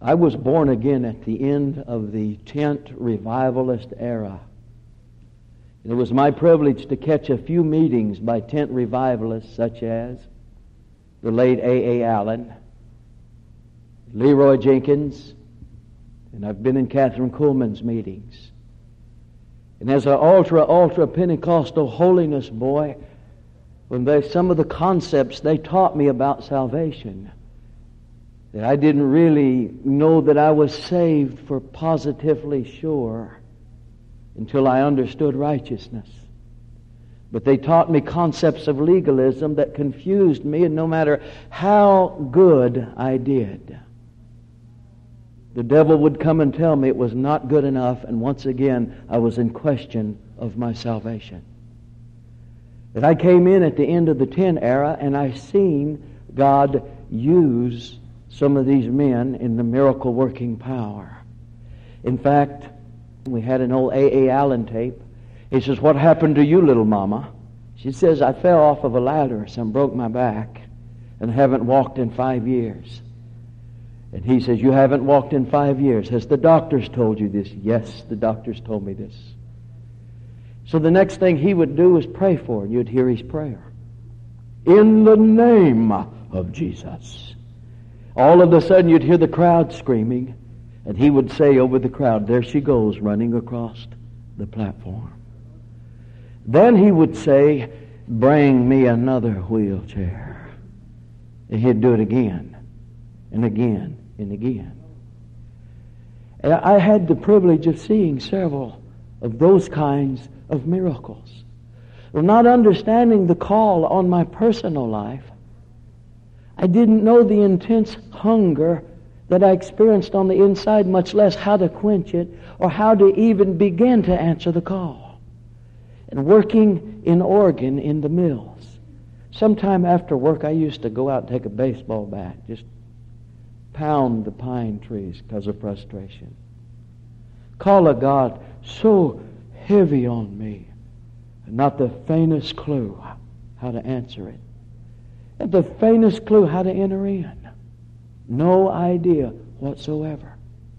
I was born again at the end of the tent revivalist era. It was my privilege to catch a few meetings by tent revivalists such as the late A.A. Allen, Leroy Jenkins, and I've been in Catherine Kuhlman's meetings. And as an ultra Pentecostal holiness boy, when some of the concepts they taught me about salvation, that I didn't really know that I was saved for positively sure until I understood righteousness. But they taught me concepts of legalism that confused me, and no matter how good I did, the devil would come and tell me it was not good enough, and once again I was in question of my salvation. That I came in at the end of the 10 era, and I seen God use some of these men in the miracle working power. In fact, we had an old A.A. Allen tape. He says, "What happened to you, little mama?" She says, "I fell off of a ladder, and broke my back, and haven't walked in 5 years." And he says, "You haven't walked in 5 years. Has the doctors told you this?" "Yes, the doctors told me this." So the next thing he would do is pray for her, and you'd hear his prayer. "In the name of Jesus." All of a sudden you'd hear the crowd screaming, and he would say over the crowd, "There she goes, running across the platform." Then he would say, "Bring me another wheelchair." And he'd do it again, and again, and again. And I had the privilege of seeing several of those kinds of miracles. Well, not understanding the call on my personal life, I didn't know the intense hunger that I experienced on the inside, much less how to quench it or how to even begin to answer the call. And working in Oregon in the mills, sometime after work I used to go out and take a baseball bat, just pound the pine trees because of frustration. Call of God so heavy on me, and not the faintest clue how to answer it. And the faintest clue how to enter in. No idea whatsoever.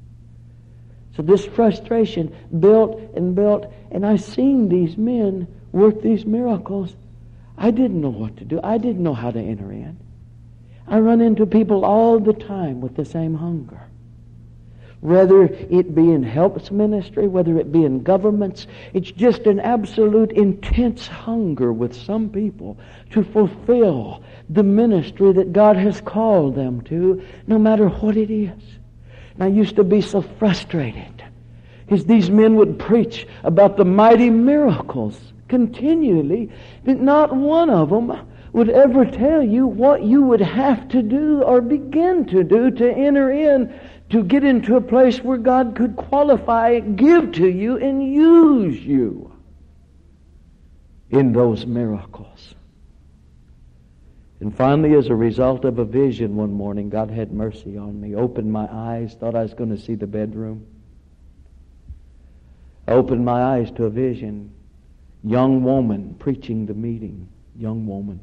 So this frustration built, and I seen these men work these miracles. I didn't know what to do. I didn't know how to enter in. I run into people all the time with the same hunger. Whether it be in helps ministry, whether it be in governments, it's just an absolute intense hunger with some people to fulfill the ministry that God has called them to, no matter what it is. And I used to be so frustrated as these men would preach about the mighty miracles continually, but not one of them would ever tell you what you would have to do or begin to do to enter in, to get into a place where God could qualify, give to you, and use you in those miracles. And finally, as a result of a vision one morning, God had mercy on me, opened my eyes, thought I was going to see the bedroom. I opened my eyes to a vision. Young woman preaching the meeting. Young woman.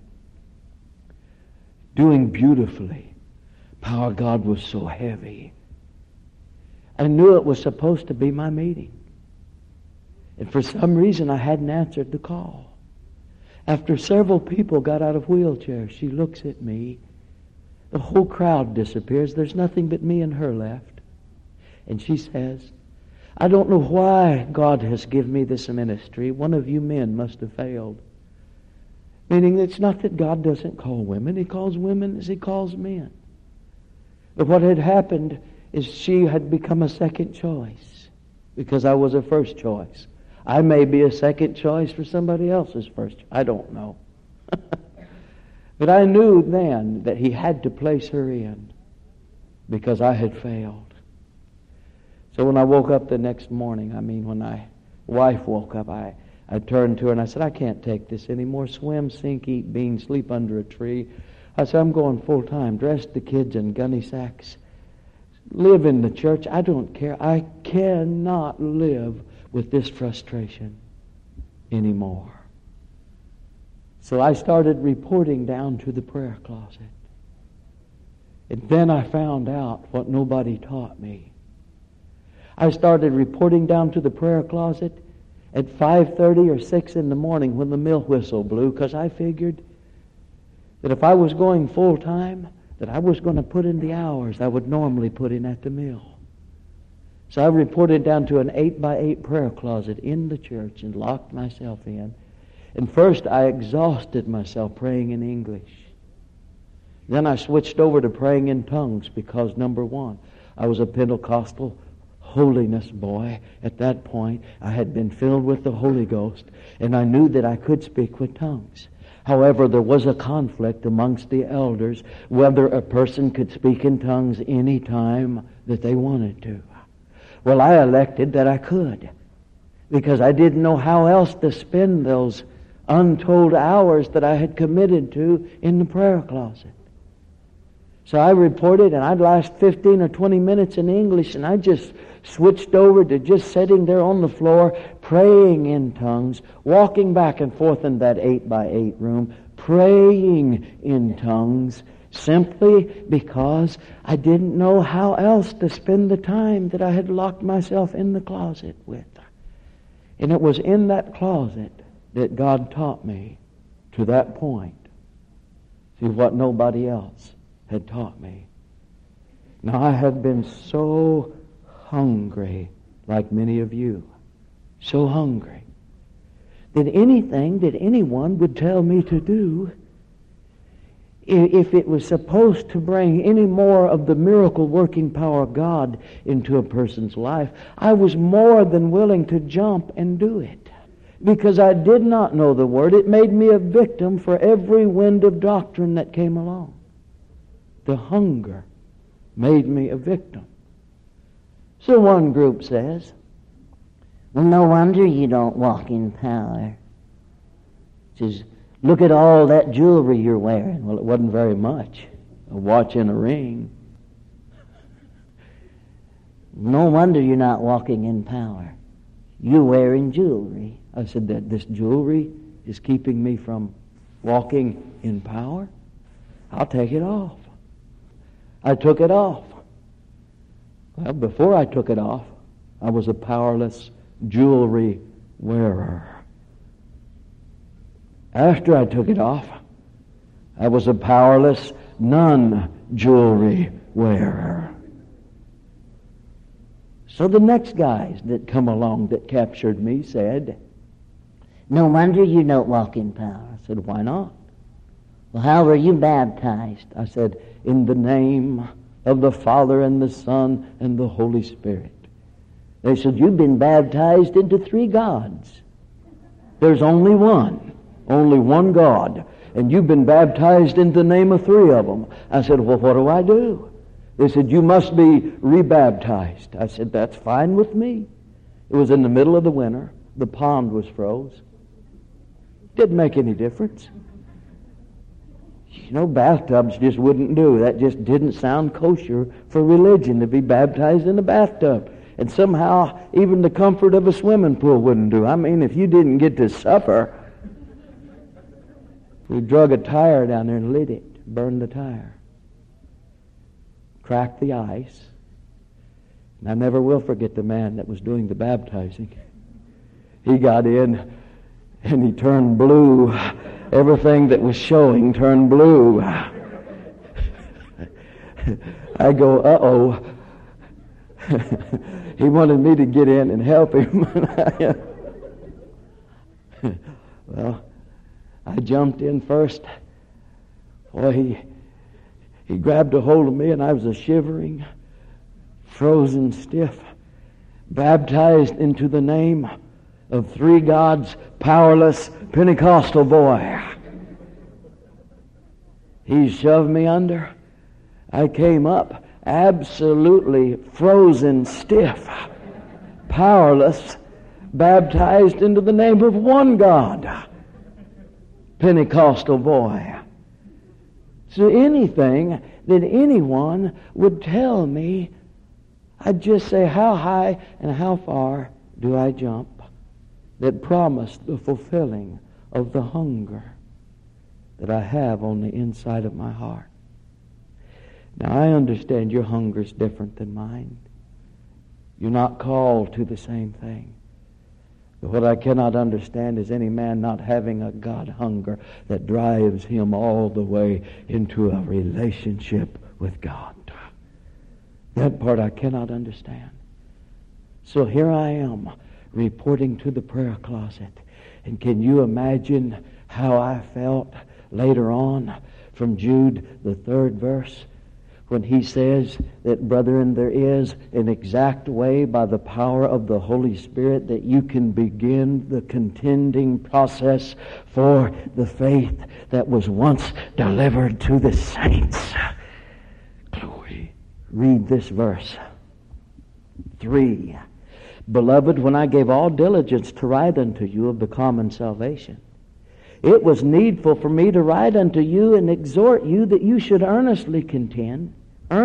Doing beautifully. Power of God was so heavy. I knew it was supposed to be my meeting. And for some reason I hadn't answered the call. After several people got out of wheelchairs, she looks at me. The whole crowd disappears. There's nothing but me and her left. And she says, "I don't know why God has given me this ministry. One of you men must have failed." Meaning it's not that God doesn't call women. He calls women as He calls men. But what had happened is she had become a second choice because I was a first choice. I may be a second choice for somebody else's first choice. I don't know. But I knew then that He had to place her in because I had failed. So when I woke up the next morning, when my wife woke up, I turned to her and I said, "I can't take this anymore. Swim, sink, eat beans, sleep under a tree." I said, "I'm going full time. Dress the kids in gunny sacks. Live in the church. I don't care. I cannot live with this frustration anymore." So I started reporting down to the prayer closet. And then I found out what nobody taught me. I started reporting down to the prayer closet at 5:30 or 6 in the morning when the mill whistle blew, because I figured that if I was going full time, that I was going to put in the hours I would normally put in at the mill. So I reported down to an 8x8 prayer closet in the church and locked myself in. And first I exhausted myself praying in English. Then I switched over to praying in tongues because, number one, I was a Pentecostal holiness boy. At that point, I had been filled with the Holy Ghost, and I knew that I could speak with tongues. However, there was a conflict amongst the elders whether a person could speak in tongues any time that they wanted to. Well, I elected that I could, because I didn't know how else to spend those untold hours that I had committed to in the prayer closet. So I reported, and I'd last 15 or 20 minutes in English, and I just switched over to just sitting there on the floor, praying in tongues, walking back and forth in that 8x8 room, praying in tongues, simply because I didn't know how else to spend the time that I had locked myself in the closet with. And it was in that closet that God taught me to that point. See, what nobody else had taught me. Now, I have been so hungry, like many of you, so hungry, that anything that anyone would tell me to do, if it was supposed to bring any more of the miracle working power of God into a person's life, I was more than willing to jump and do it. Because I did not know the Word, it made me a victim for every wind of doctrine that came along. The hunger made me a victim. So one group says, well, no wonder you don't walk in power. It says, look at all that jewelry you're wearing. Well, it wasn't very much. A watch and a ring. No wonder you're not walking in power. You're wearing jewelry. I said, that this jewelry is keeping me from walking in power? I'll take it off. I took it off. Well, before I took it off, I was a powerless jewelry wearer. After I took it off, I was a powerless non-jewelry wearer. So the next guys that come along that captured me said, no wonder you don't walk in power. I said, why not? Well, how were you baptized? I said, in the name of the Father and the Son and the Holy Spirit. They said, you've been baptized into three gods. There's only one God, and you've been baptized in the name of three of them. I said, well, what do I do? They said, you must be rebaptized. I said, that's fine with me. It was in the middle of the winter. The pond was froze. Didn't make any difference. You know, bathtubs just wouldn't do. That just didn't sound kosher for religion, to be baptized in a bathtub. And somehow, even the comfort of a swimming pool wouldn't do. I mean, if you didn't get to supper, we drug a tire down there and lit it, burned the tire, cracked the ice. And I never will forget the man that was doing the baptizing. He got in and he turned blue. Everything that was showing turned blue. I go, uh-oh. He wanted me to get in and help him. Well, I jumped in first. Boy, he grabbed a hold of me, and I was a shivering, frozen stiff, baptized into the name of three gods, powerless Pentecostal boy. He shoved me under. I came up absolutely frozen stiff, powerless, baptized into the name of one God, Pentecostal boy. So anything that anyone would tell me, I'd just say, how high and how far do I jump? That promised the fulfilling of the hunger that I have on the inside of my heart. Now, I understand your hunger is different than mine. You're not called to the same thing. But what I cannot understand is any man not having a God hunger that drives him all the way into a relationship with God. That part I cannot understand. So here I am, reporting to the prayer closet. And can you imagine how I felt later on from Jude, the 3rd verse, when he says that, brethren, there is an exact way by the power of the Holy Spirit that you can begin the contending process for the faith that was once delivered to the saints. Glory. Read this verse. 3. Beloved, when I gave all diligence to write unto you of the common salvation, it was needful for me to write unto you and exhort you that you should earnestly contend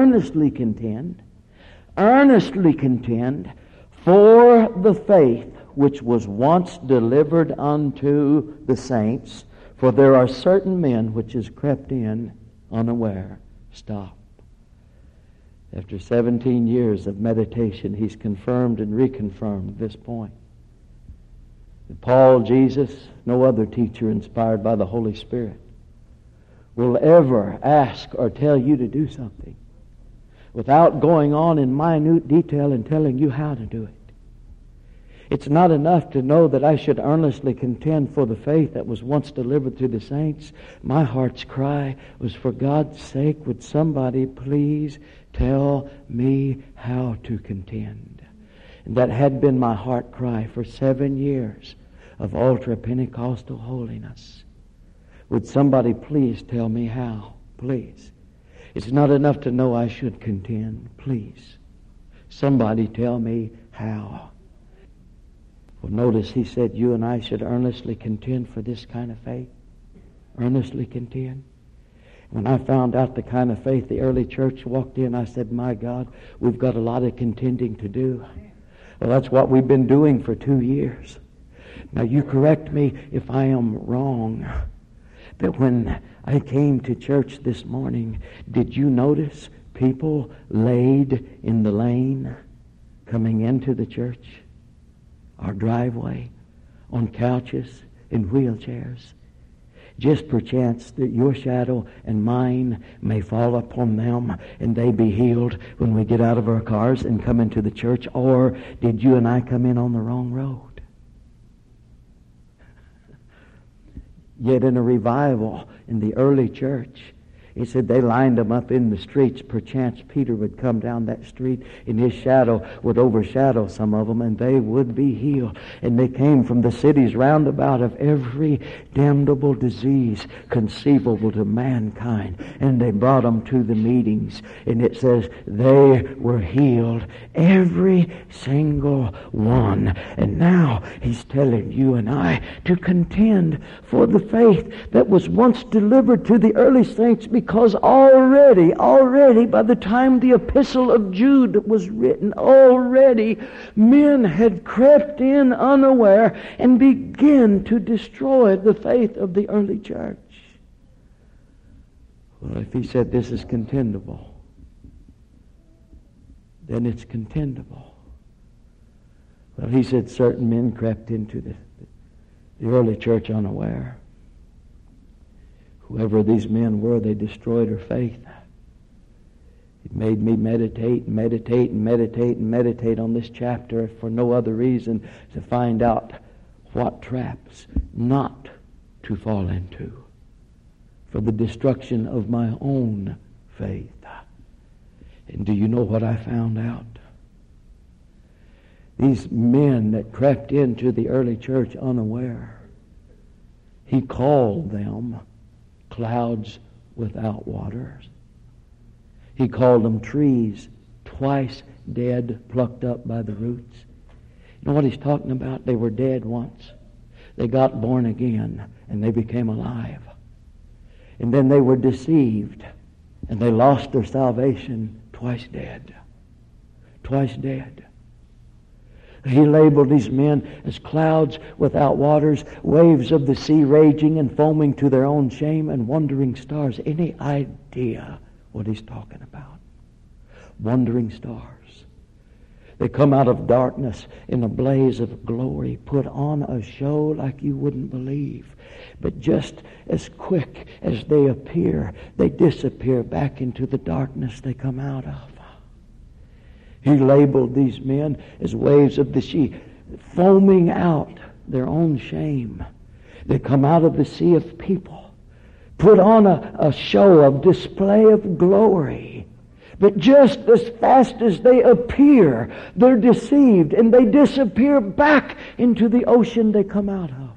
for the faith which was once delivered unto the saints. For there are certain men which is crept in unaware. Stop. After 17 years of meditation, he's confirmed and reconfirmed this point. That Paul, Jesus, no other teacher inspired by the Holy Spirit, will ever ask or tell you to do something without going on in minute detail and telling you how to do it. It's not enough to know that I should earnestly contend for the faith that was once delivered to the saints. My heart's cry was, for God's sake, would somebody please tell me how to contend? And that had been my heart cry for 7 years of ultra-Pentecostal holiness. Would somebody please tell me how? Please. It's not enough to know I should contend. Please. Somebody tell me how. Well, notice he said you and I should earnestly contend for this kind of faith. Earnestly contend. When I found out the kind of faith the early church walked in, I said, my God, we've got a lot of contending to do. Well, that's what we've been doing for 2 years. Now, you correct me if I am wrong. But when I came to church this morning, did you notice people laid in the lane coming into the church? Our driveway, on couches, in wheelchairs. Just perchance that your shadow and mine may fall upon them and they be healed when we get out of our cars and come into the church. Or did you and I come in on the wrong road? Yet in a revival in the early church, it said they lined them up in the streets. Perchance Peter would come down that street and his shadow would overshadow some of them and they would be healed. And they came from the cities round about of every damnable disease conceivable to mankind. And they brought them to the meetings. And it says they were healed, every single one. And now he's telling you and I to contend for the faith that was once delivered to the early saints, because already by the time the epistle of Jude was written, already men had crept in unaware and began to destroy the faith of the early church. Well, if he said this is contendable, then it's contendable. Well, he said certain men crept into the early church unaware. Whoever these men were, they destroyed her faith. It made me meditate on this chapter for no other reason to find out what traps not to fall into for the destruction of my own faith. And do you know what I found out? These men that crept into the early church unaware, he called them clouds without waters. He called them trees twice dead, plucked up by the roots. You know what he's talking about? They were dead once. They got born again and they became alive. And then they were deceived and they lost their salvation, twice dead. Twice dead. He labeled these men as clouds without waters, waves of the sea raging and foaming to their own shame, and wandering stars. Any idea what he's talking about. Wandering stars. They come out of darkness in a blaze of glory, put on a show like you wouldn't believe. But just as quick as they appear, they disappear back into the darkness they come out of. He labeled these men as waves of the sea, foaming out their own shame. They come out of the sea of people, put on a show of display of glory. But just as fast as they appear, they're deceived and they disappear back into the ocean they come out of.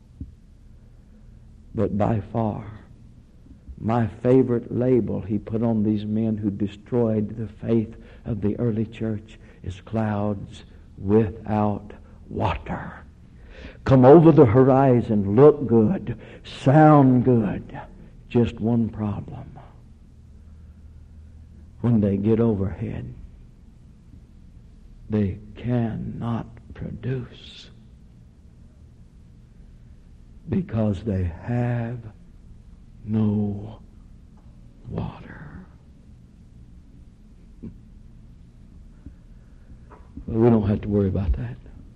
But by far, my favorite label he put on these men who destroyed the faith of the early church is clouds without water. Come over the horizon, look good, sound good. Just one problem. When they get overhead, they cannot produce because they have no water. Well, we don't have to worry about that.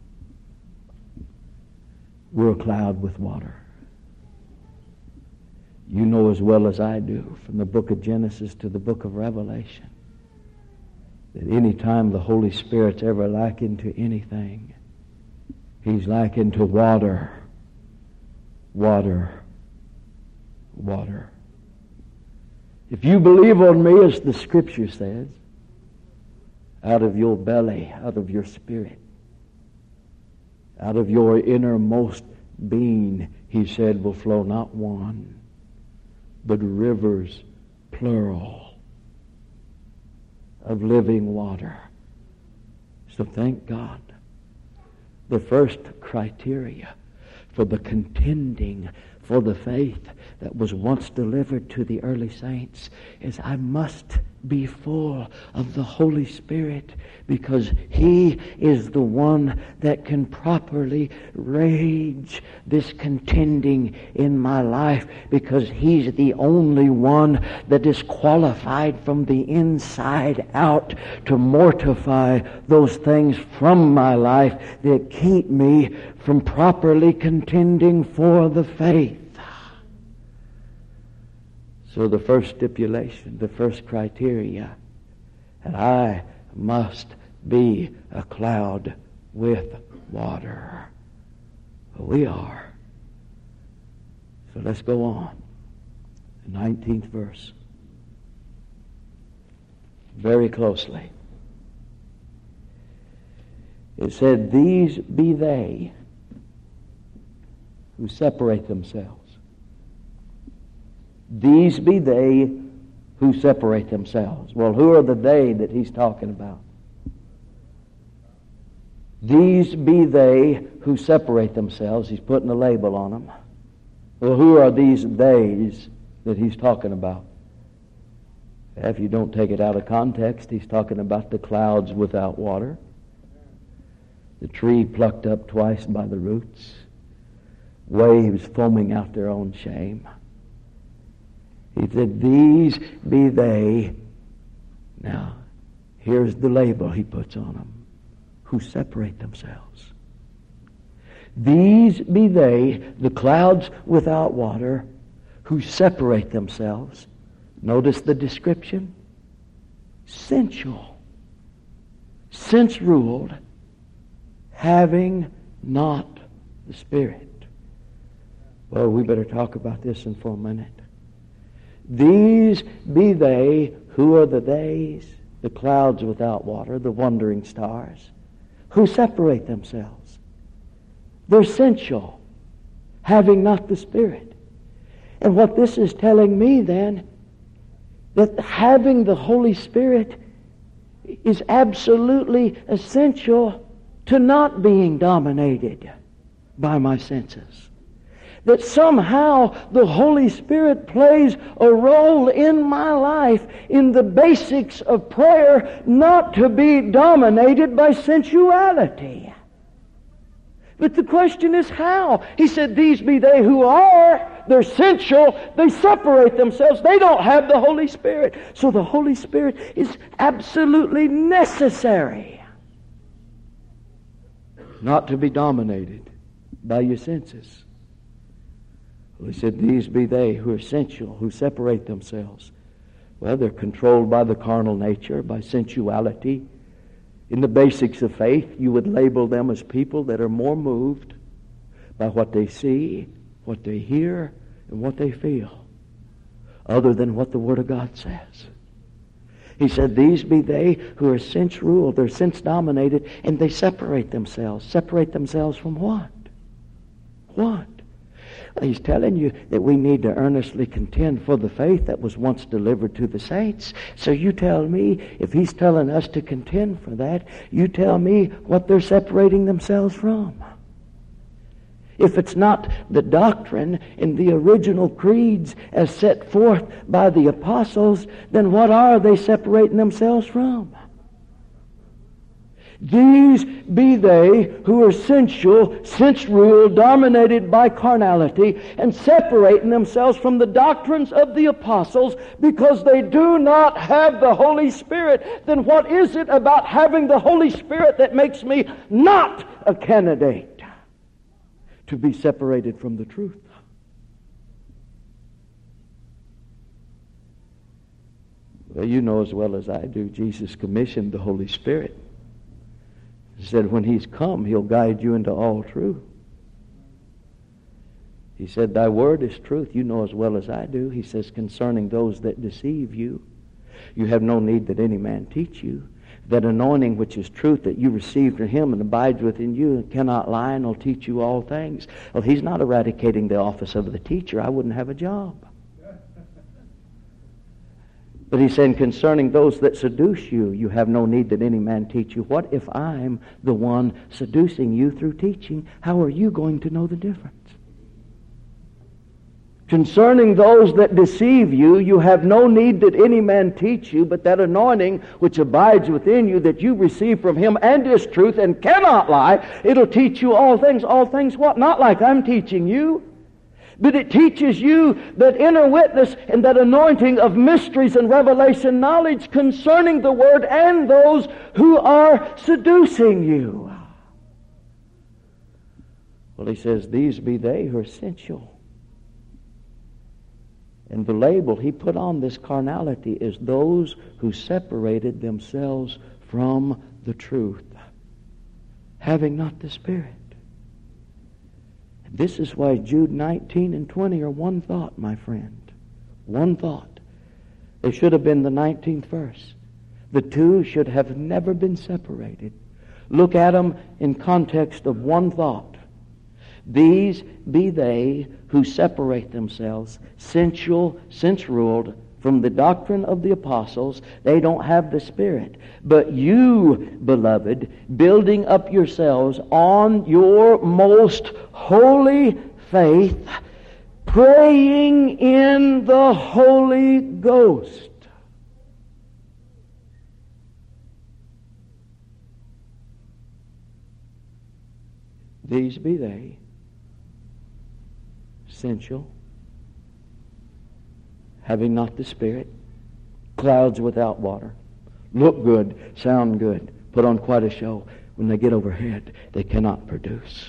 We're a cloud with water. You know as well as I do from the book of Genesis to the book of Revelation that any time the Holy Spirit's ever likened to anything, he's likened to water. Water. Water. If you believe on me, as the Scripture says, out of your belly, out of your spirit, out of your innermost being, he said, will flow not one, but rivers, plural, of living water. So thank God. The first criteria for the contending for the faith that was once delivered to the early saints is I must be full of the Holy Spirit, because he is the one that can properly rage this contending in my life, because he's the only one that is qualified from the inside out to mortify those things from my life that keep me from properly contending for the faith. So the first stipulation, the first criteria, that I must be a cloud with water. Well, we are. So let's go on. The 19th verse. Very closely. It said, these be they who separate themselves. These be they who separate themselves. Well, who are the they that he's talking about? These be they who separate themselves. He's putting a label on them. Well, who are these theys that he's talking about? If you don't take it out of context, he's talking about the clouds without water, the tree plucked up twice by the roots, waves foaming out their own shame. He said, these be they. Now, here's the label he puts on them. Who separate themselves. These be they, the clouds without water, who separate themselves. Notice the description. Sensual. Sense-ruled, having not the Spirit. Well, we better talk about this for a minute. These be they. Who are the theys? The clouds without water, the wandering stars, who separate themselves. They're sensual, having not the Spirit. And what this is telling me then, that having the Holy Spirit is absolutely essential to not being dominated by my senses. That somehow the Holy Spirit plays a role in my life in the basics of prayer, not to be dominated by sensuality. But the question is how? He said, these be they who are. They're sensual. They separate themselves. They don't have the Holy Spirit. So the Holy Spirit is absolutely necessary. Not to be dominated by your senses. Well, he said, these be they who are sensual, who separate themselves. Well, they're controlled by the carnal nature, by sensuality. In the basics of faith, you would label them as people that are more moved by what they see, what they hear, and what they feel, other than what the Word of God says. He said, these be they who are sense-ruled, they're sense-dominated, and they separate themselves. Separate themselves from what? What? He's telling you that we need to earnestly contend for the faith that was once delivered to the saints. So you tell me, if he's telling us to contend for that, you tell me what they're separating themselves from. If it's not the doctrine in the original creeds as set forth by the apostles, then what are they separating themselves from? These be they who are sensual, sense-ruled, dominated by carnality, and separating themselves from the doctrines of the apostles because they do not have the Holy Spirit. Then what is it about having the Holy Spirit that makes me not a candidate to be separated from the truth? Well, you know as well as I do, Jesus commissioned the Holy Spirit. He said, when he's come, he'll guide you into all truth. He said, thy word is truth. You know as well as I do. He says, concerning those that deceive you, you have no need that any man teach you. That anointing which is truth that you received from him and abides within you and cannot lie and will teach you all things. Well, he's not eradicating the office of the teacher. I wouldn't have a job. But he's saying, concerning those that seduce you, you have no need that any man teach you. What if I'm the one seducing you through teaching? How are you going to know the difference? Concerning those that deceive you, you have no need that any man teach you, but that anointing which abides within you that you receive from him and is truth and cannot lie, it'll teach you all things. All things what? Not like I'm teaching you. But it teaches you that inner witness and that anointing of mysteries and revelation knowledge concerning the Word and those who are seducing you. Well, he says, these be they who are sensual. And the label he put on this carnality is those who separated themselves from the truth, having not the Spirit. This is why Jude 19 and 20 are one thought, my friend. One thought. They should have been the 19th verse. The two should have never been separated. Look at them in context of one thought. These be they who separate themselves, sensual, sense-ruled, from the doctrine of the apostles. They don't have the Spirit. But you, beloved, building up yourselves on your most holy faith, praying in the Holy Ghost. These be they, sensual, having not the Spirit, clouds without water, look good, sound good, put on quite a show. When they get overhead, they cannot produce.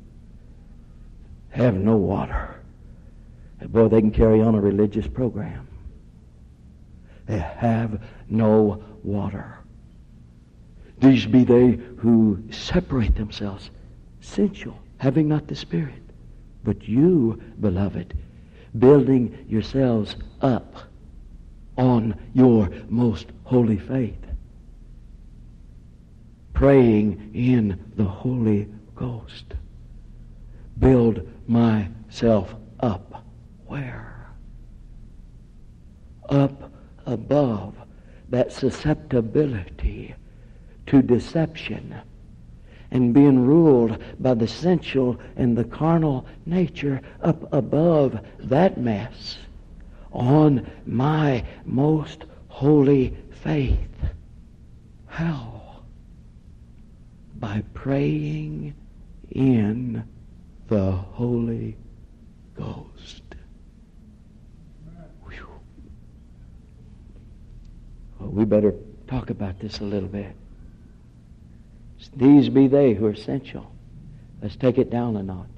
Have no water. And boy, they can carry on a religious program. They have no water. These be they who separate themselves, sensual, having not the Spirit. But you, beloved, building yourselves up on your most holy faith, praying in the Holy Ghost. Build myself up. Where? Up above that susceptibility to deception and being ruled by the sensual and the carnal nature, up above that mess on my most holy faith. How? By praying in the Holy Ghost. Whew. Well, we better talk about this a little bit. These be they who are essential. Let's take it down a notch.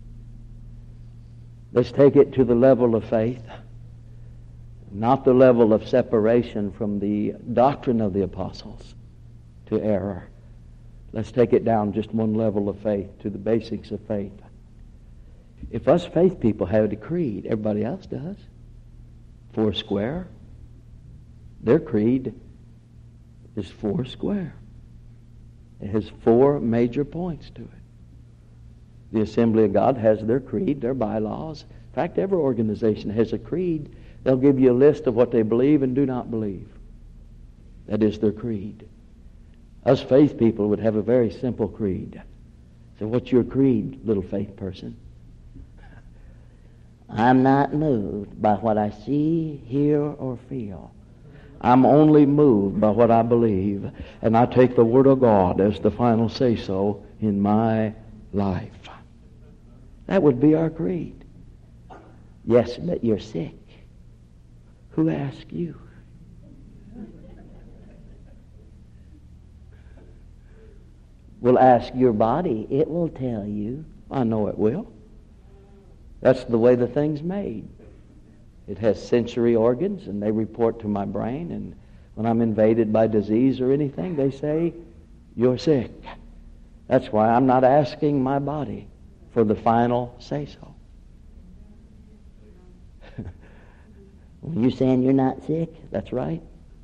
Let's take it to the level of faith, not the level of separation from the doctrine of the apostles to error. Let's take it down just one level of faith to the basics of faith. If us faith people have a creed, everybody else does. Foursquare. Their creed is foursquare. It has four major points to it. The Assembly of God has their creed, their bylaws. In fact, every organization has a creed. They'll give you a list of what they believe and do not believe. That is their creed. Us faith people would have a very simple creed. So what's your creed, little faith person? I'm not moved by what I see, hear, or feel. I'm only moved by what I believe, and I take the Word of God as the final say-so in my life. That would be our creed. Yes, but you're sick. Who asked you? Well, ask your body. It will tell you. I know it will. That's the way the thing's made. It has sensory organs, and they report to my brain, and when I'm invaded by disease or anything, they say, you're sick. That's why I'm not asking my body for the final say-so. You saying you're not sick? That's right.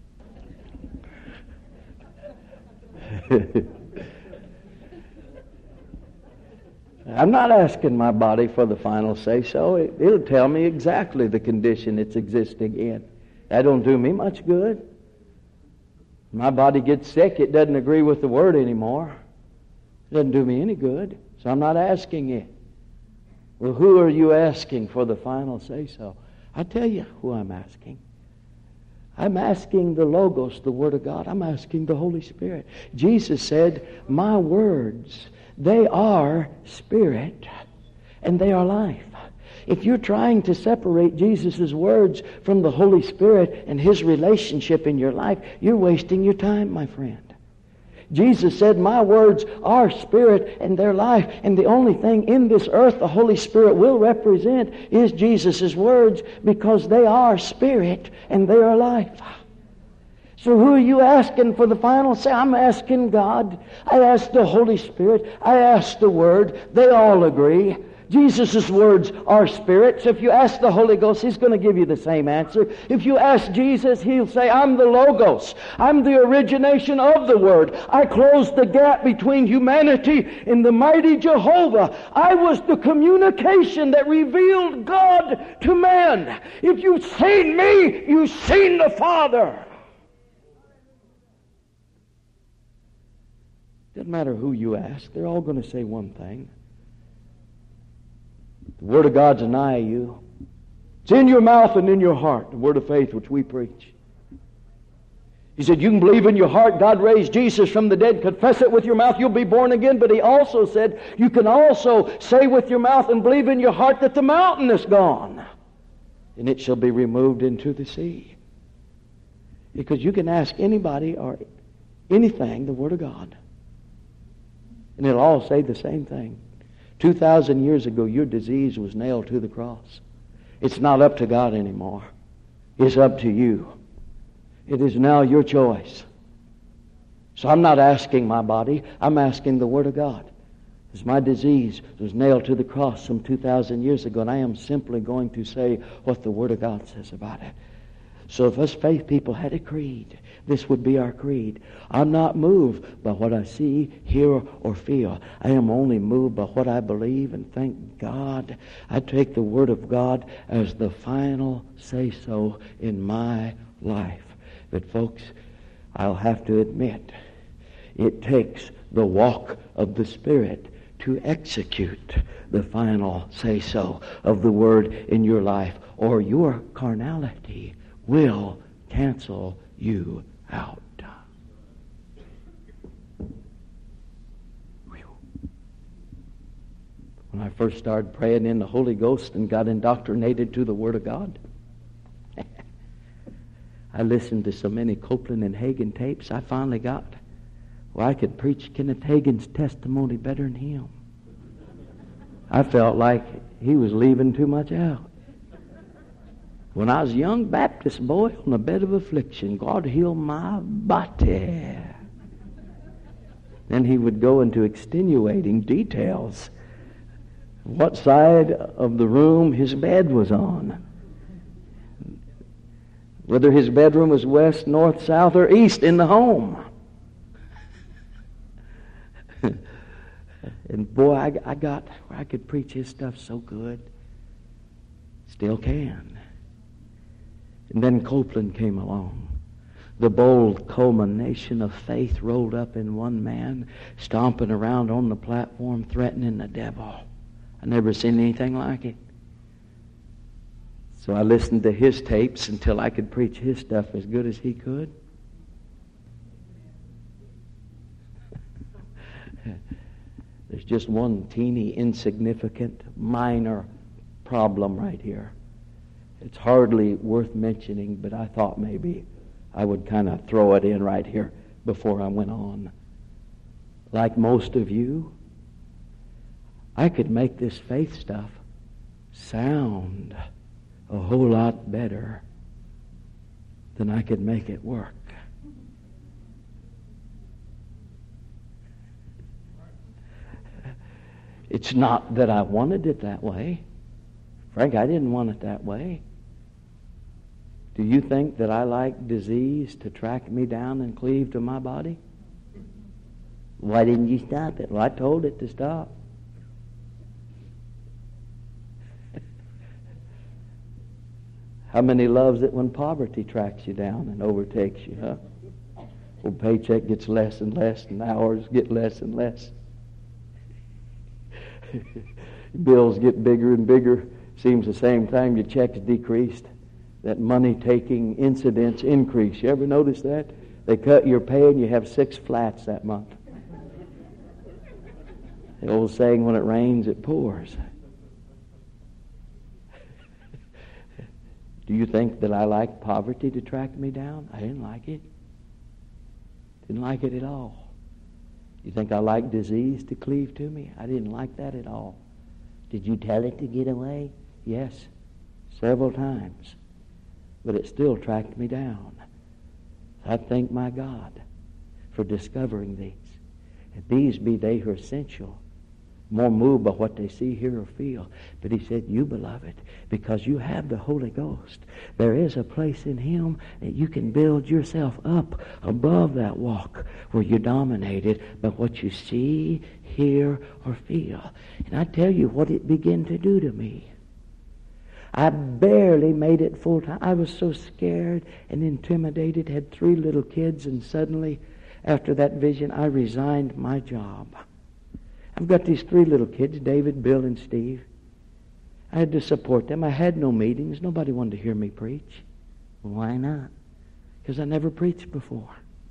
I'm not asking my body for the final say-so. It'll tell me exactly the condition it's existing in. That don't do me much good. My body gets sick, it doesn't agree with the Word anymore. It doesn't do me any good. So I'm not asking it. Well, who are you asking for the final say-so? I'll tell you who I'm asking. I'm asking the Logos, the Word of God. I'm asking the Holy Spirit. Jesus said, my words, they are spirit and they are life. If you're trying to separate Jesus' words from the Holy Spirit and His relationship in your life, you're wasting your time, my friend. Jesus said, my words are spirit and they're life. And the only thing in this earth the Holy Spirit will represent is Jesus' words, because they are spirit and they are life. So who are you asking for the final say? I'm asking God. I ask the Holy Spirit. I ask the Word. They all agree. Jesus' words are spirit. So if you ask the Holy Ghost, He's going to give you the same answer. If you ask Jesus, He'll say, I'm the Logos. I'm the origination of the Word. I closed the gap between humanity and the mighty Jehovah. I was the communication that revealed God to man. If you've seen me, you've seen the Father. Doesn't matter who you ask. They're all going to say one thing. The Word of God's nigh you. It's in your mouth and in your heart, the word of faith which we preach. He said, you can believe in your heart God raised Jesus from the dead, confess it with your mouth, you'll be born again. But He also said, you can also say with your mouth and believe in your heart that the mountain is gone, and it shall be removed into the sea. Because you can ask anybody or anything the Word of God, and it'll all say the same thing. 2,000 years ago, your disease was nailed to the cross. It's not up to God anymore. It's up to you. It is now your choice. So I'm not asking my body. I'm asking the Word of God. Because my disease was nailed to the cross some 2,000 years ago, and I am simply going to say what the Word of God says about it. So if us faith people had a creed, this would be our creed. I'm not moved by what I see, hear, or feel. I am only moved by what I believe, and thank God I take the Word of God as the final say-so in my life. But folks, I'll have to admit, it takes the walk of the Spirit to execute the final say-so of the Word in your life, or your carnality will cancel you out. I first started praying in the Holy Ghost and got indoctrinated to the Word of God. I listened to so many Copeland and Hagin tapes, I finally got where I could preach Kenneth Hagin's testimony better than him. I felt like he was leaving too much out. When I was a young Baptist boy on a bed of affliction, God healed my body. Then he would go into extenuating details. What side of the room his bed was on. Whether his bedroom was west, north, south, or east in the home. And boy, I got where I could preach his stuff so good. Still can. And then Copeland came along. The bold culmination of faith rolled up in one man, stomping around on the platform, threatening the devil. I never seen anything like it. So I listened to his tapes until I could preach his stuff as good as he could. There's just one teeny, insignificant, minor problem right here. It's hardly worth mentioning, but I thought maybe I would kind of throw it in right here before I went on. Like most of you, I could make this faith stuff sound a whole lot better than I could make it work. It's not that I wanted it that way. Frank, I didn't want it that way. Do you think that I like disease to track me down and cleave to my body? Why didn't you stop it? Well, I told it to stop. How many loves it when poverty tracks you down and overtakes you, huh? Well, paycheck gets less and less, and hours get less and less. Bills get bigger and bigger. Seems the same time your checks decreased, that money-taking incidents increase. You ever notice that? They cut your pay and you have 6 flats that month. The old saying, when it rains, it pours. Do you think that I like poverty to track me down? I didn't like it. Didn't like it at all. You think I like disease to cleave to me? I didn't like that at all. Did you tell it to get away? Yes, several times. But it still tracked me down. I thank my God for discovering these. If these be they who are essential, more moved by what they see, hear, or feel. But he said, you, beloved, because you have the Holy Ghost, there is a place in him that you can build yourself up above that walk where you're dominated by what you see, hear, or feel. And I tell you what it began to do to me. I barely made it full time. I was so scared and intimidated, had 3 little kids, and suddenly, after that vision, I resigned my job. I've got these 3 little kids, David, Bill, and Steve. I had to support them. I had no meetings. Nobody wanted to hear me preach. Why not? Because I never preached before.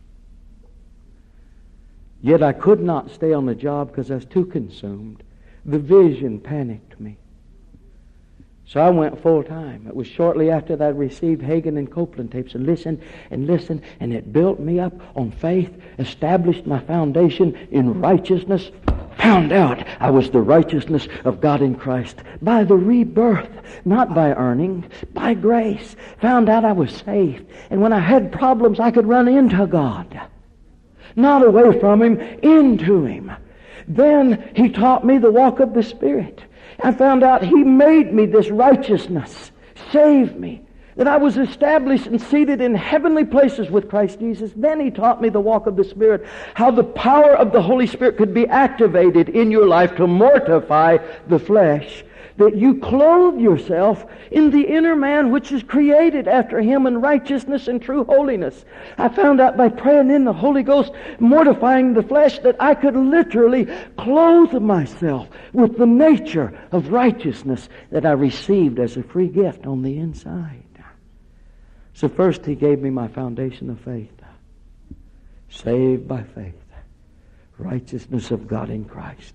Yet I could not stay on the job because I was too consumed. The vision panicked me. So I went full time. It was shortly after that I received Hagin and Copeland tapes and listened, and it built me up on faith, established my foundation in righteousness, found out I was the righteousness of God in Christ by the rebirth, not by earning, by grace. Found out I was saved. And when I had problems, I could run into God. Not away from Him, into Him. Then He taught me the walk of the Spirit. I found out He made me this righteousness, saved me, that I was established and seated in heavenly places with Christ Jesus. Then He taught me the walk of the Spirit, how the power of the Holy Spirit could be activated in your life to mortify the flesh, that you clothe yourself in the inner man which is created after Him in righteousness and true holiness. I found out by praying in the Holy Ghost, mortifying the flesh, that I could literally clothe myself with the nature of righteousness that I received as a free gift on the inside. So first He gave me my foundation of faith. Saved by faith. Righteousness of God in Christ.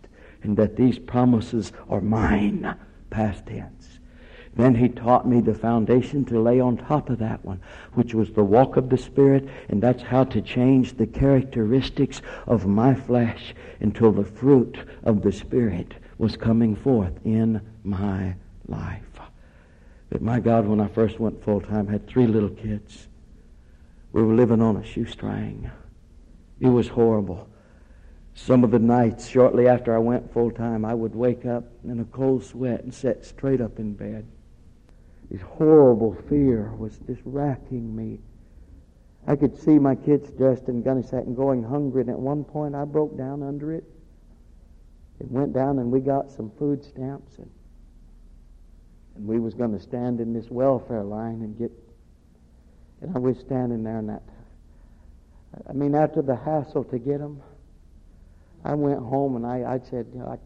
and that these promises are mine, past tense. Then He taught me the foundation to lay on top of that one, which was the walk of the Spirit, and that's how to change the characteristics of my flesh until the fruit of the Spirit was coming forth in my life. But my God, when I first went full-time, I had 3 little kids. We were living on a shoestring. It was horrible. Some of the nights, shortly after I went full-time, I would wake up in a cold sweat and sit straight up in bed. This horrible fear was just racking me. I could see my kids dressed in gunny sack and going hungry, and at one point I broke down under it. It went down and we got some food stamps, and we was going to stand in this welfare line and I was standing there, and after the hassle to get them, I went home and I said, I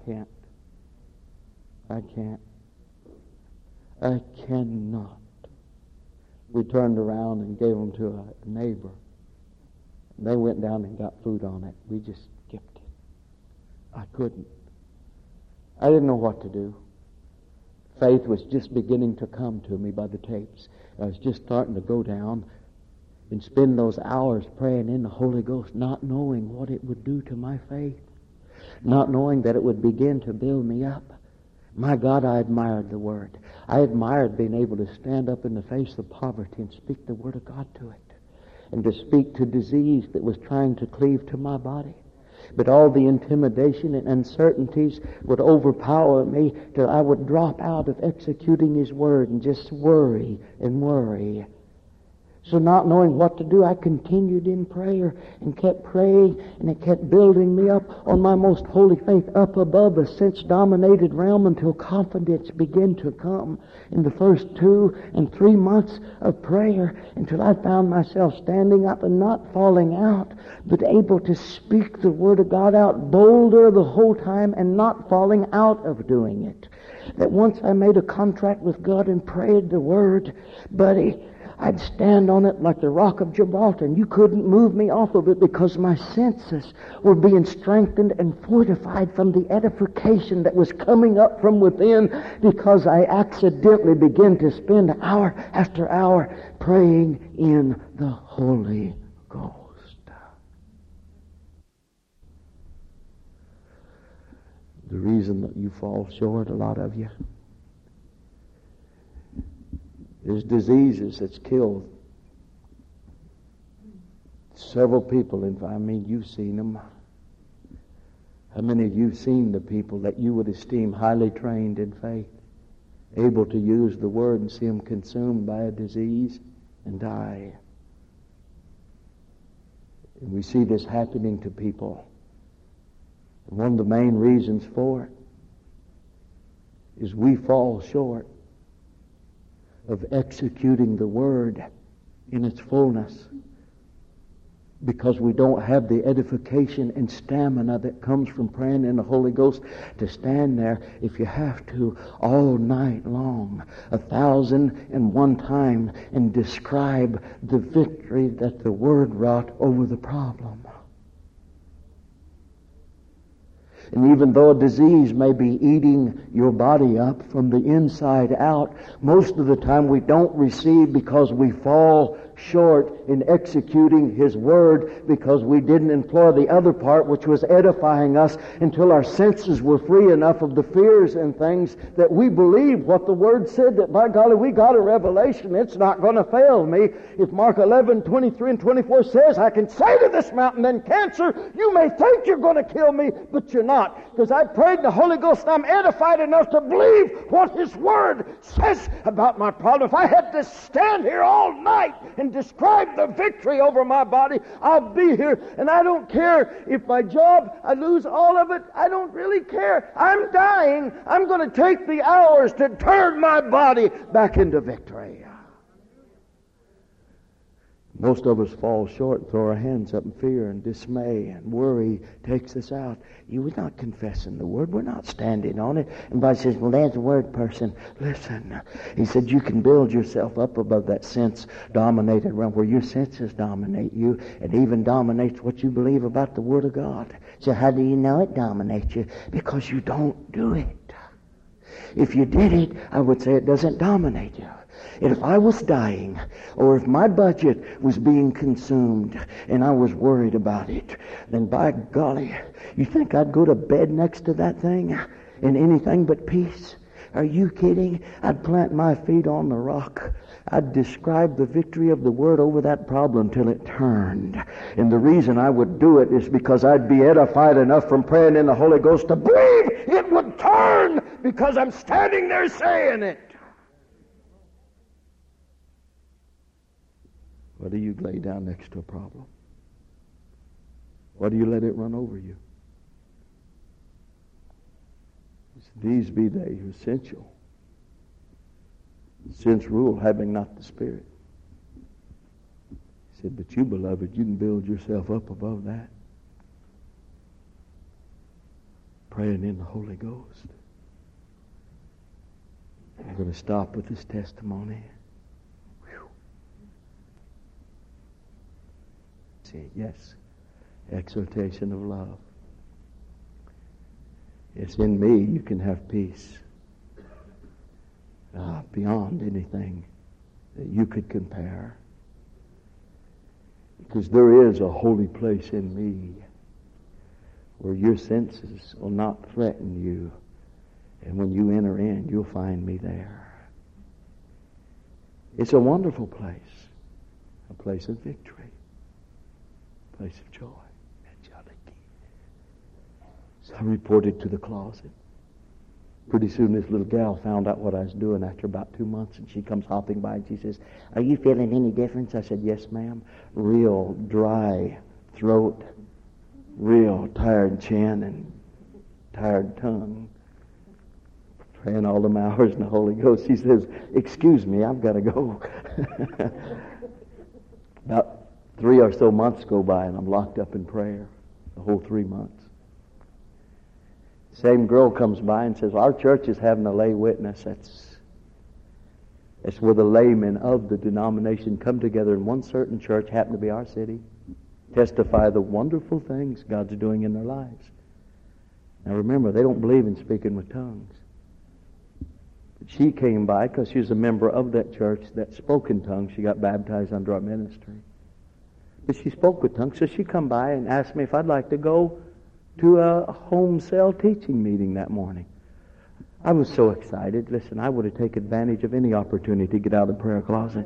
cannot. We turned around and gave them to a neighbor. They went down and got food on it. We just skipped it. I couldn't. I didn't know what to do. Faith was just beginning to come to me by the tapes. I was just starting to go down and spend those hours praying in the Holy Ghost, not knowing what it would do to my faith, not knowing that it would begin to build me up. My God, I admired the Word. I admired being able to stand up in the face of poverty and speak the Word of God to it, and to speak to disease that was trying to cleave to my body. But all the intimidation and uncertainties would overpower me till I would drop out of executing His Word and just worry and worry. So not knowing what to do, I continued in prayer and kept praying, and it kept building me up on my most holy faith up above a sense-dominated realm until confidence began to come in the first 2 and 3 months of prayer, until I found myself standing up and not falling out, but able to speak the Word of God out bolder the whole time and not falling out of doing it. That once I made a contract with God and prayed the Word, buddy, I'd stand on it like the rock of Gibraltar, and you couldn't move me off of it because my senses were being strengthened and fortified from the edification that was coming up from within, because I accidentally began to spend hour after hour praying in the Holy Ghost. The reason that you fall short, a lot of you, there's diseases that's killed several people. You've seen them. How many of you have seen the people that you would esteem highly trained in faith, able to use the Word, and see them consumed by a disease and die? And we see this happening to people. And one of the main reasons for it is we fall short of executing the Word in its fullness, because we don't have the edification and stamina that comes from praying in the Holy Ghost to stand there, if you have to, all night long, 1,001 times, and describe the victory that the Word wrought over the problem. And even though a disease may be eating your body up from the inside out, most of the time we don't receive because we fall short in executing His Word, because we didn't employ the other part, which was edifying us, until our senses were free enough of the fears and things that we believe what the Word said, that by golly, we got a revelation. It's not going to fail me. If Mark 11:23 and 24 says, I can say to this mountain, then cancer, you may think you're going to kill me, but you're not. Because I prayed in the Holy Ghost, and I'm edified enough to believe what His Word says about my problem. If I had to stand here all night and describe the victory over my body, I'll be here. And I don't care if my job, I lose all of it. I don't really care. I'm dying. I'm going to take the hours to turn my body back into victory. Most of us fall short, throw our hands up in fear and dismay, and worry takes us out. We're not confessing the Word. We're not standing on it. And God says, well, there's a Word person. Listen. He said, you can build yourself up above that sense-dominated realm where your senses dominate you and even dominates what you believe about the Word of God. So how do you know it dominates you? Because you don't do it. If you did it, I would say it doesn't dominate you. And if I was dying, or if my budget was being consumed, and I was worried about it, then by golly, you think I'd go to bed next to that thing in anything but peace? Are you kidding? I'd plant my feet on the rock. I'd describe the victory of the Word over that problem till it turned. And the reason I would do it is because I'd be edified enough from praying in the Holy Ghost to believe it would turn, because I'm standing there saying it. What do you lay down next to a problem? What do you let it run over you? These be they who essential. Sense rule, having not the Spirit. He said, but you, beloved, you can build yourself up above that. Praying in the Holy Ghost. I'm going to stop with this testimony. See, yes, exhortation of love. Yes, in me you can have peace beyond anything that you could compare. Because there is a holy place in me where your senses will not threaten you. And when you enter in, you'll find me there. It's a wonderful place, a place of victory. Place of joy. So I reported to the closet. Pretty soon this little gal found out what I was doing after about 2 months, and she comes hopping by and she says, are you feeling any difference? I said, yes, ma'am. Real dry throat, real tired chin and tired tongue. Praying all them hours in the Holy Ghost. She says, excuse me, I've got to go. About 3 or so months go by and I'm locked up in prayer. The whole 3 months. Same girl comes by and says, our church is having a lay witness. That's where the laymen of the denomination come together in one certain church, happen to be our city, testify the wonderful things God's doing in their lives. Now remember, they don't believe in speaking with tongues. But she came by because she was a member of that church that spoke in tongues. She got baptized under our ministry. But she spoke with tongues, so she come by and asked me if I'd like to go to a home cell teaching meeting that morning. I was so excited. Listen, I would have taken advantage of any opportunity to get out of the prayer closet.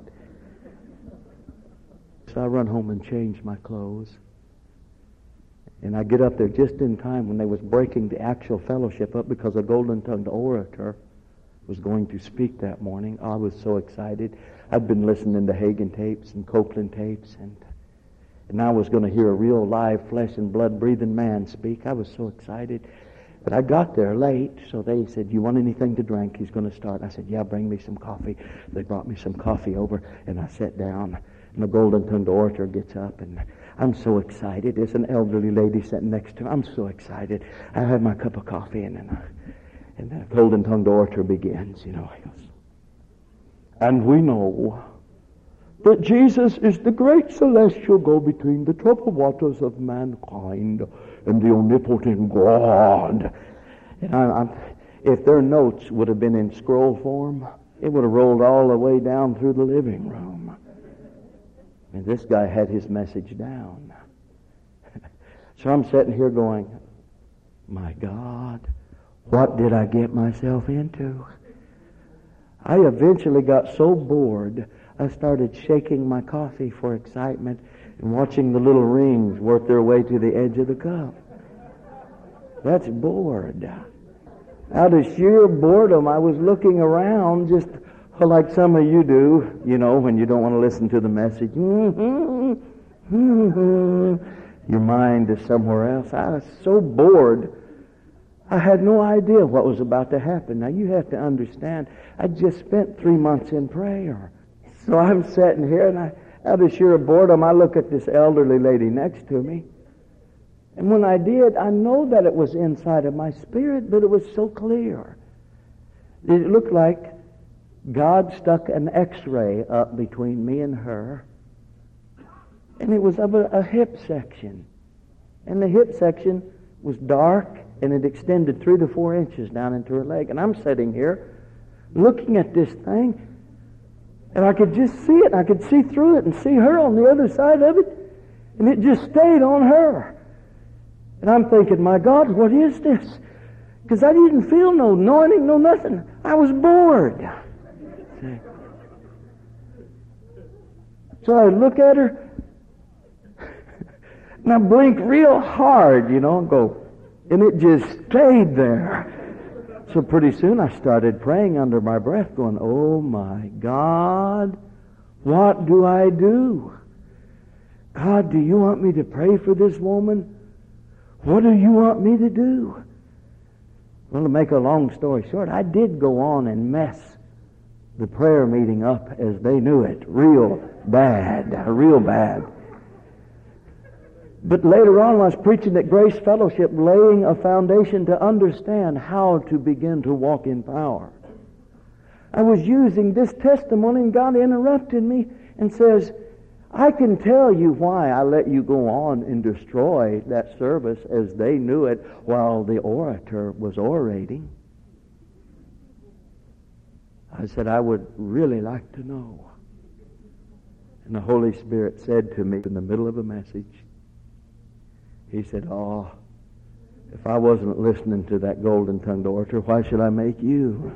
So I run home and change my clothes. And I get up there just in time when they was breaking the actual fellowship up because a golden-tongued orator was going to speak that morning. I was so excited. I'd been listening to Hagin tapes and Copeland tapes, and I was going to hear a real live flesh and blood breathing man speak. I was so excited. But I got there late, so they said, you want anything to drink? He's going to start. I said, yeah, bring me some coffee. They brought me some coffee over, and I sat down. And the golden-tongued orator gets up, and I'm so excited. There's an elderly lady sitting next to me. I'm so excited. I have my cup of coffee, and the golden-tongued orator begins, He goes, and we know that Jesus is the great celestial go-between, the troubled waters of mankind and the omnipotent God. And if their notes would have been in scroll form, it would have rolled all the way down through the living room. And this guy had his message down. So I'm sitting here going, my God, what did I get myself into? I eventually got so bored, I started shaking my coffee for excitement and watching the little rings work their way to the edge of the cup. That's bored. Out of sheer boredom, I was looking around just like some of you do, when you don't want to listen to the message. Your mind is somewhere else. I was so bored. I had no idea what was about to happen. Now, you have to understand, I just spent 3 months in prayer. So I'm sitting here, Out of sheer boredom, I look at this elderly lady next to me. And when I did, I know that it was inside of my spirit, but it was so clear. It looked like God stuck an X-ray up between me and her. And it was of a hip section. And the hip section was dark, and it extended 3 to 4 inches down into her leg. And I'm sitting here looking at this thing, and I could just see it. I could see through it and see her on the other side of it. And it just stayed on her. And I'm thinking, my God, what is this? Because I didn't feel no anointing, no nothing. I was bored. So I look at her, and I blink real hard, and go, and it just stayed there. So pretty soon I started praying under my breath, going, oh my God, what do I do? God, do you want me to pray for this woman? What do you want me to do? Well, to make a long story short, I did go on and mess the prayer meeting up as they knew it, real bad. But later on, I was preaching at Grace Fellowship, laying a foundation to understand how to begin to walk in power. I was using this testimony, and God interrupted me and says, I can tell you why I let you go on and destroy that service as they knew it while the orator was orating. I said, I would really like to know. And the Holy Spirit said to me in the middle of a message, He said, oh, if I wasn't listening to that golden-tongued orator, why should I make you?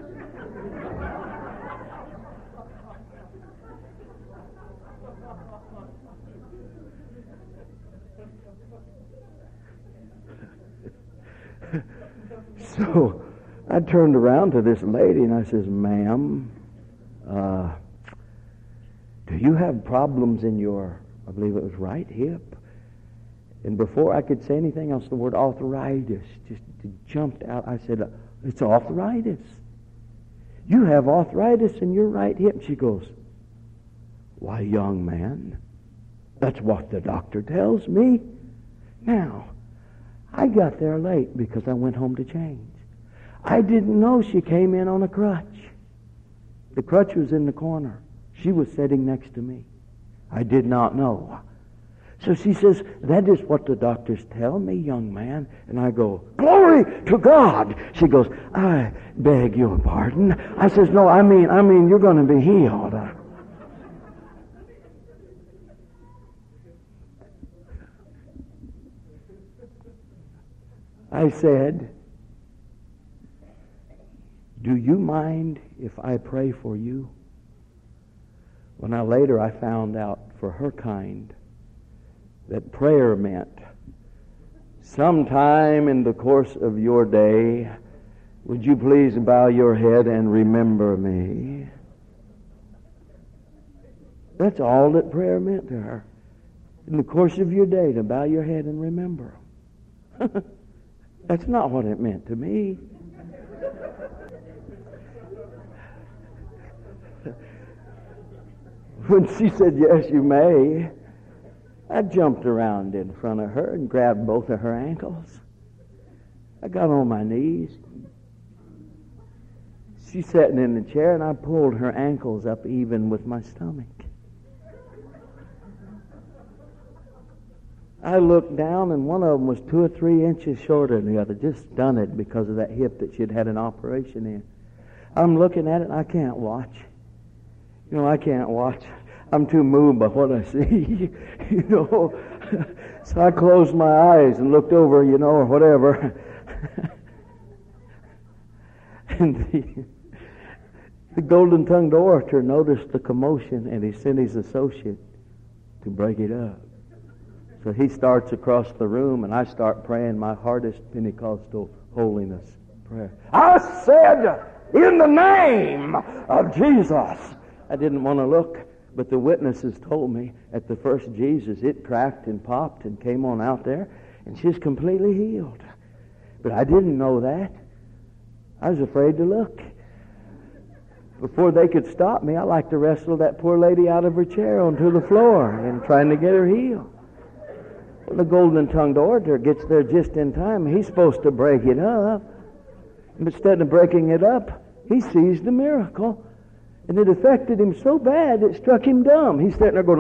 So I turned around to this lady and I says, ma'am, do you have problems in your, I believe it was right hip? And before I could say anything else, the word arthritis just jumped out. I said, it's arthritis. You have arthritis in your right hip. She goes, why, young man, that's what the doctor tells me. Now, I got there late because I went home to change. I didn't know she came in on a crutch. The crutch was in the corner. She was sitting next to me. I did not know. So she says, that is what the doctors tell me, young man. And I go, glory to God. She goes, I beg your pardon. I says, no, I mean, you're going to be healed. I said, do you mind if I pray for you? Well, now later I found out for her kind that prayer meant sometime in the course of your day, would you please bow your head and remember me? That's all that prayer meant to her. In the course of your day, to bow your head and remember. That's not what it meant to me. When she said, yes, you may, I jumped around in front of her and grabbed both of her ankles. I got on my knees. She's sitting in the chair, and I pulled her ankles up even with my stomach. I looked down, and one of them was 2 or 3 inches shorter than the other, just stunted because of that hip that she'd had an operation in. I'm looking at it, and I can't watch. I can't watch. I'm too moved by what I see, So I closed my eyes and looked over, or whatever. And the golden-tongued orator noticed the commotion, and he sent his associate to break it up. So he starts across the room, and I start praying my hardest Pentecostal holiness prayer. I said, in the name of Jesus. I didn't want to look, but the witnesses told me at the first Jesus, it cracked and popped and came on out there, and she's completely healed. But I didn't know that. I was afraid to look. Before they could stop me, I like to wrestle that poor lady out of her chair onto the floor and trying to get her healed. Well, the golden-tongued orator gets there just in time. He's supposed to break it up. But instead of breaking it up, he sees the miracle. And it affected him so bad, it struck him dumb. He's sitting there going,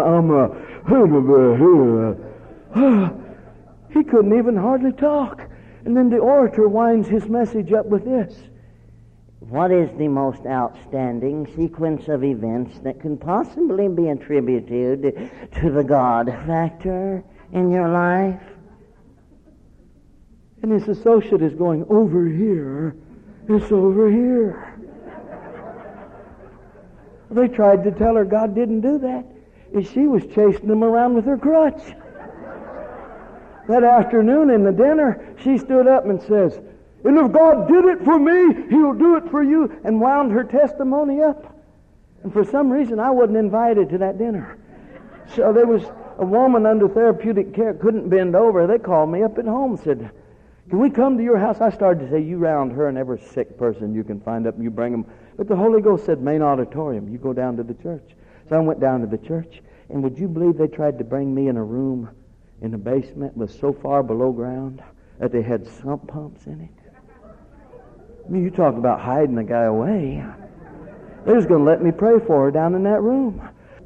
he couldn't even hardly talk. And then the orator winds his message up with this. What is the most outstanding sequence of events that can possibly be attributed to the God factor in your life? And his associate is going, over here. It's over here. They tried to tell her God didn't do that. And she was chasing them around with her crutch. That afternoon in the dinner, she stood up and says, and if God did it for me, He'll do it for you, and wound her testimony up. And for some reason, I wasn't invited to that dinner. So there was a woman under therapeutic care, couldn't bend over. They called me up at home and said, can we come to your house? I started to say, you round her and every sick person you can find up and you bring them. But the Holy Ghost said, main auditorium, you go down to the church. So I went down to the church, and would you believe they tried to bring me in a room in the basement was so far below ground that they had sump pumps in it? I mean, you talk about hiding the guy away. They was going to let me pray for her down in that room.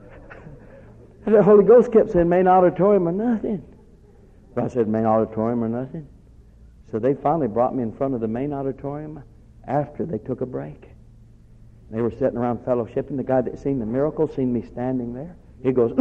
And the Holy Ghost kept saying, main auditorium or nothing. So I said, main auditorium or nothing. So they finally brought me in front of the main auditorium after they took a break. They were sitting around fellowshipping. The guy that seen the miracle seen me standing there. He goes,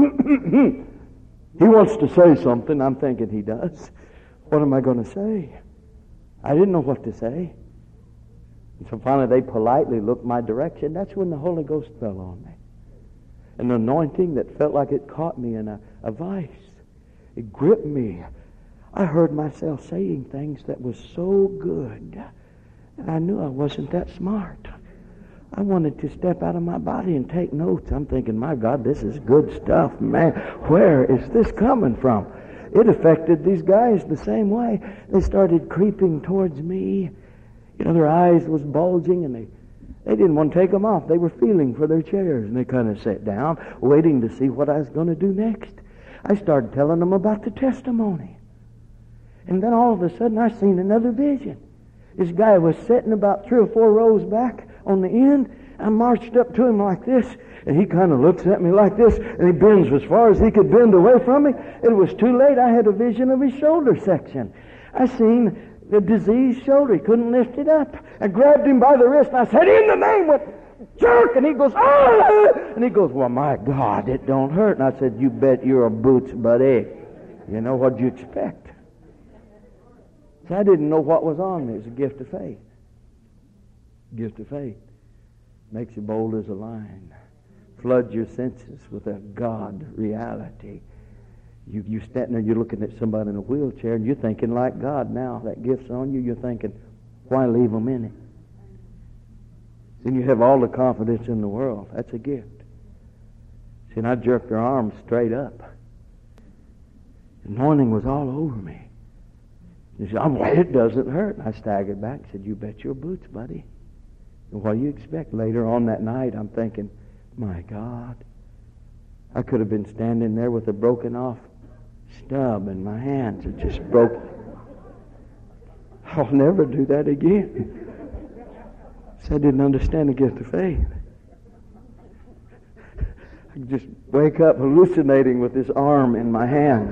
he wants to say something. I'm thinking he does. What am I going to say? I didn't know what to say. And so finally they politely looked my direction. That's when the Holy Ghost fell on me. An anointing that felt like it caught me in a vice. It gripped me. I heard myself saying things that was so good. And I knew I wasn't that smart. I wanted to step out of my body and take notes. I'm thinking, my God, this is good stuff, man. Where is this coming from? It affected these guys the same way. They started creeping towards me. You know, their eyes was bulging, and they didn't want to take them off. They were feeling for their chairs, and they kind of sat down, waiting to see what I was going to do next. I started telling them about the testimony. And then all of a sudden, I seen another vision. This guy was sitting about 3 or 4 rows back on the end. I marched up to him like this, and he kind of looks at me like this, and he bends as far as he could bend away from me. It was too late. I had a vision of his shoulder section. I seen the diseased shoulder. He couldn't lift it up. I grabbed him by the wrist, and I said, in the name of jerk! And he goes, ah! And he goes, well, my God, it don't hurt. And I said, you bet you're a boots, buddy. You know, what'd you expect? So I didn't know what was on me. It was a gift of faith. Gift of faith makes you bold as a lion. Floods your senses with a God reality. You standing there, you're looking at somebody in a wheelchair, and you're thinking like God now. That gift's on you. You're thinking, why leave them in it? Then you have all the confidence in the world. That's a gift. See, and I jerked her arm straight up. The anointing was all over me. He said, oh, it doesn't hurt. And I staggered back and said, you bet your boots, buddy. And what do you expect? Later on that night, I'm thinking, my God, I could have been standing there with a broken off stub and my hands are just broken. I'll never do that again. So I didn't understand the gift of faith. I could just wake up hallucinating with this arm in my hands.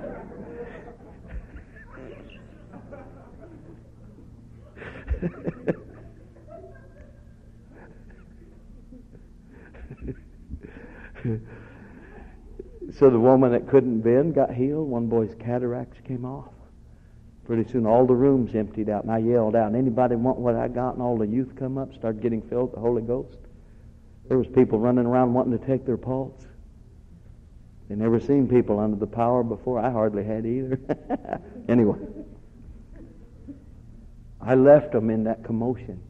So the woman that couldn't bend got healed. One boy's cataracts came off. Pretty soon all the rooms emptied out, and I yelled out, anybody want what I got? And all the youth come up, started getting filled with the Holy Ghost. There was people running around wanting to take their pulse. They never seen people under the power before. I hardly had either. Anyway, I left them in that commotion.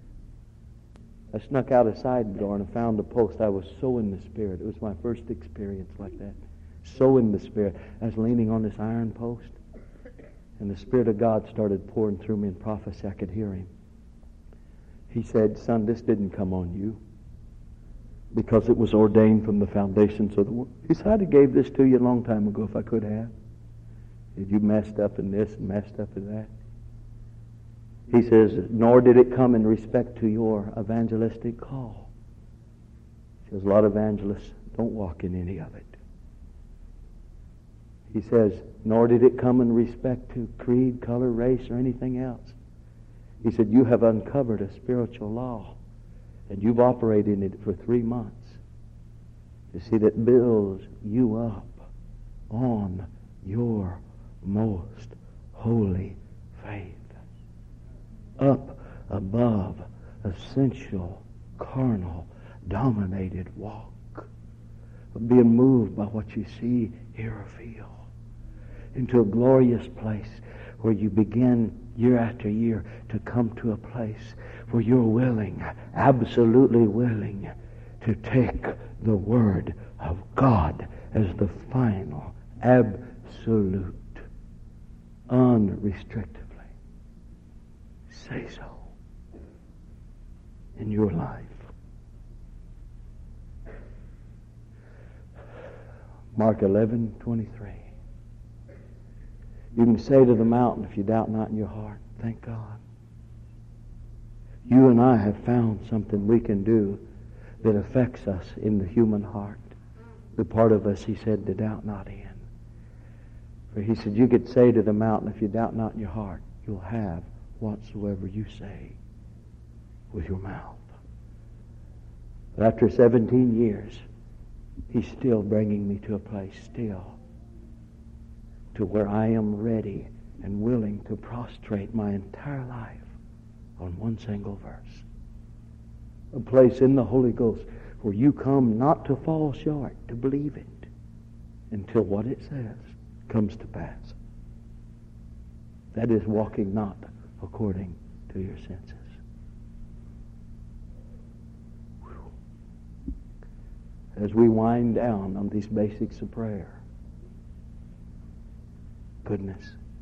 I snuck out a side door and I found a post. I was so in the Spirit. It was my first experience like that. So in the Spirit. I was leaning on this iron post, and the Spirit of God started pouring through me in prophecy. I could hear Him. He said, son, this didn't come on you. because it was ordained from the foundations of the world. He said, I'd have gave this to you a long time ago if I could have. You messed up in this and messed up in that. He says, nor did it come in respect to your evangelistic call. He says, a lot of evangelists don't walk in any of it. He says, nor did it come in respect to creed, color, race, or anything else. He said, you have uncovered a spiritual law, and you've operated in it for 3 months. You see, that builds you up on your most holy faith. Up above a sensual, carnal, dominated walk. Of being moved by what you see, hear, or feel. Into a glorious place where you begin year after year to come to a place where you're willing, absolutely willing, to take the Word of God as the final, absolute, unrestrictedly say so in your life. Mark 11:23. You can say to the mountain, if you doubt not in your heart, thank God. You and I have found something we can do that affects us in the human heart. The part of us, he said, to doubt not in. For he said, you could say to the mountain, if you doubt not in your heart, you'll have whatsoever you say with your mouth. But after 17 years, he's still bringing me to a place still to where I am ready and willing to prostrate my entire life on one single verse. A place in the Holy Ghost where you come not to fall short, to believe it until what it says comes to pass. That is walking not according to your senses. Whew. As we wind down on these basics of prayer, goodness.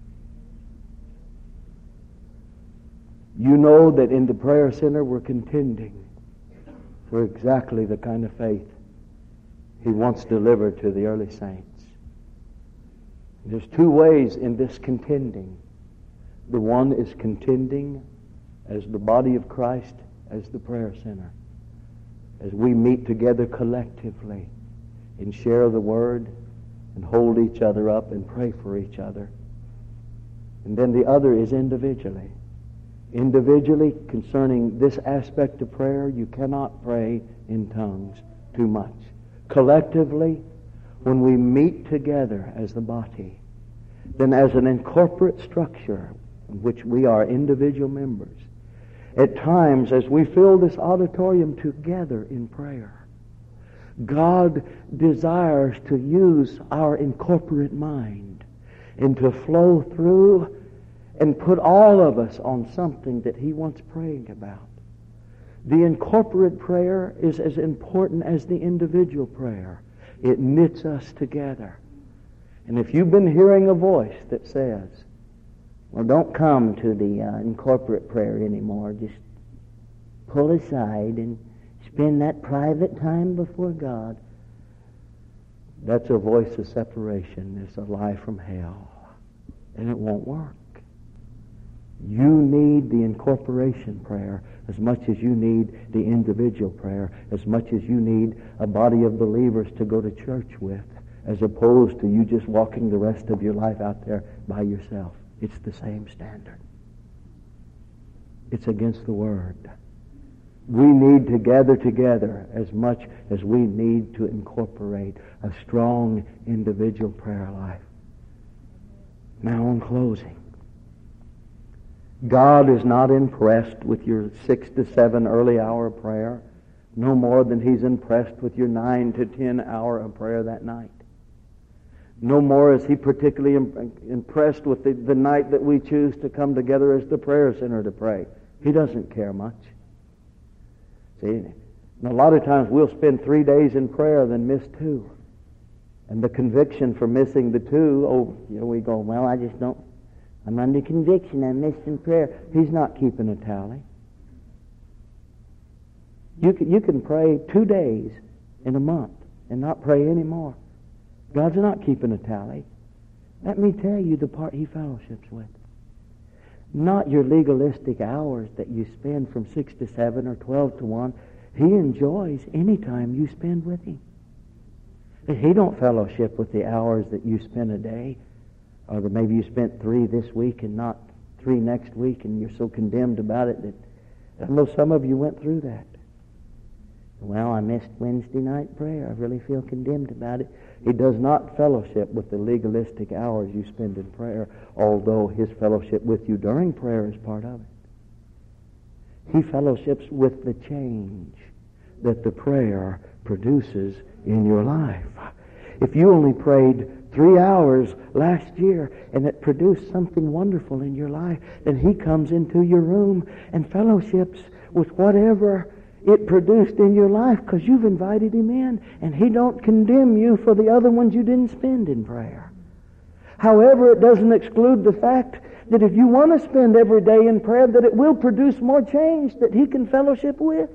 You know that in the prayer center we're contending for exactly the kind of faith he once delivered to the early saints. There's 2 ways in this contending. The one is contending as the body of Christ, as the prayer center, as we meet together collectively and share the Word and hold each other up and pray for each other. And then the other is individually. Individually, concerning this aspect of prayer, you cannot pray in tongues too much. Collectively, when we meet together as the body, then as an incorporate structure in which we are individual members, at times as we fill this auditorium together in prayer, God desires to use our incorporate mind and to flow through and put all of us on something that he wants praying about. The incorporate prayer is as important as the individual prayer. It knits us together. And if you've been hearing a voice that says, well, don't come to the incorporate prayer anymore, just pull aside and spend that private time before God, that's a voice of separation. It's a lie from hell. And it won't work. You need the incorporation prayer as much as you need the individual prayer, as much as you need a body of believers to go to church with, as opposed to you just walking the rest of your life out there by yourself. It's the same standard. It's against the Word. We need to gather together as much as we need to incorporate a strong individual prayer life. Now, in closing, God is not impressed with your 6 to 7 early hour of prayer, no more than he's impressed with your 9 to 10 hour of prayer that night. No more is he particularly impressed with the night that we choose to come together as the prayer center to pray. He doesn't care much. See, and a lot of times we'll spend 3 days in prayer, then miss 2. And the conviction for missing the 2, we go, well, I just don't, I'm under conviction, I missed in prayer. He's not keeping a tally. You can pray 2 days in a month and not pray anymore. God's not keeping a tally. Let me tell you the part He fellowships with. Not your legalistic hours that you spend from 6 to 7 or 12 to 1. He enjoys any time you spend with Him. He don't fellowship with the hours that you spend a day, or that maybe you spent 3 this week and not 3 next week, and you're so condemned about it that I know some of you went through that. Well, I missed Wednesday night prayer. I really feel condemned about it. He does not fellowship with the legalistic hours you spend in prayer, although His fellowship with you during prayer is part of it. He fellowships with the change that the prayer produces in your life. If you only prayed 3 hours last year and it produced something wonderful in your life, then He comes into your room and fellowships with whatever it produced in your life because you've invited Him in, and He don't condemn you for the other ones you didn't spend in prayer. However, it doesn't exclude the fact that if you want to spend every day in prayer, that it will produce more change that He can fellowship with.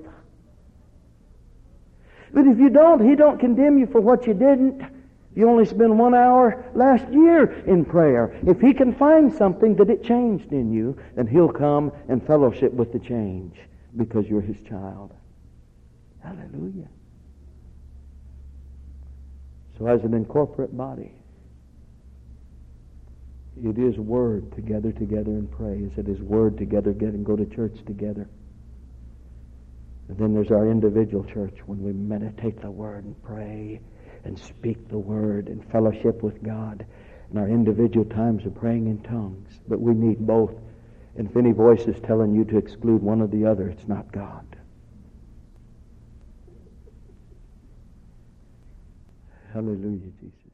But if you don't, He don't condemn you for what you didn't. You only spent 1 hour last year in prayer. If He can find something that it changed in you, then He'll come and fellowship with the change because you're His child. Hallelujah. So as an incorporate body, it is Word to gather together and pray. It is Word to gather and go to church together. And then there's our individual church when we meditate the Word and pray and speak the Word and fellowship with God. And our individual times of praying in tongues. But we need both. And if any voice is telling you to exclude one or the other, it's not God. Hallelujah, Jesus.